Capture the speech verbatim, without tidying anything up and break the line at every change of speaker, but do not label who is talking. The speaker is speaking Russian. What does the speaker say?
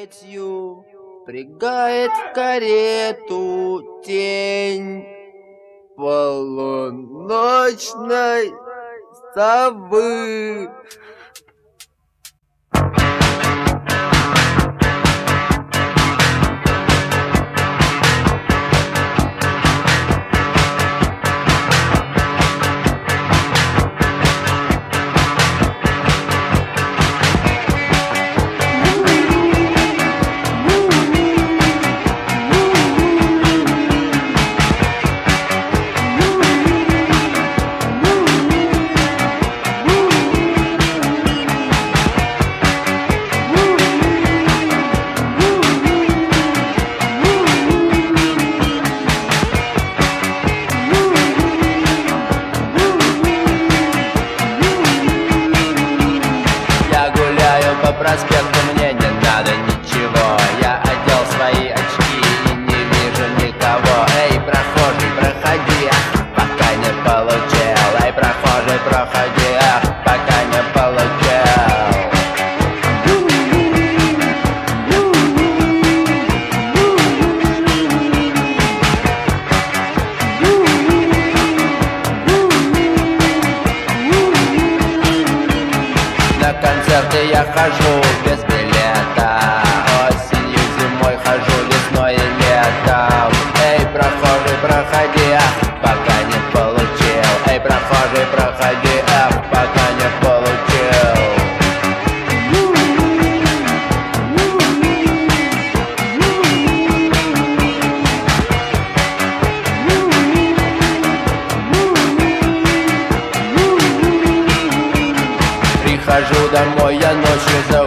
ночью впрягает в карету тень полуночной совы.
По проспекту мне не надо ничего. Я одел свои очки и не вижу никого. Эй, прохожий, проходи, пока не получил. Эй, прохожий, проходи, пока не получил. На концерты я хожу без билета. Осенью, зимой хожу, весной и летом. Эй, прохожий, проходи, пока не получил. Эй, прохожий, проходи, пока не получил. Прихожу домой я ночью за